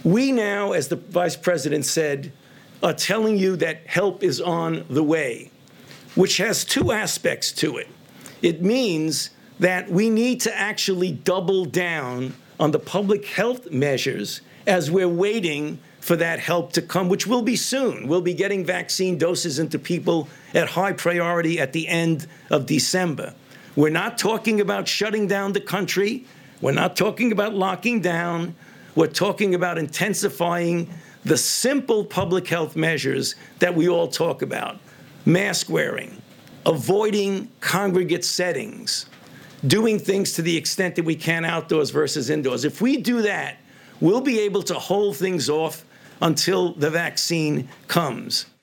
We now, as the vice president said, are telling you that help is on the way, which has two aspects to it. It means that we need to actually double down on the public health measures as we're waiting for that help to come, which will be soon. We'll be getting vaccine doses into people at high priority at the end of December. We're not talking about shutting down the country. We're not talking about locking down. We're talking about intensifying the simple public health measures that we all talk about. Mask wearing, avoiding congregate settings, doing things to the extent that we can outdoors versus indoors. If we do that, we'll be able to hold things off until the vaccine comes.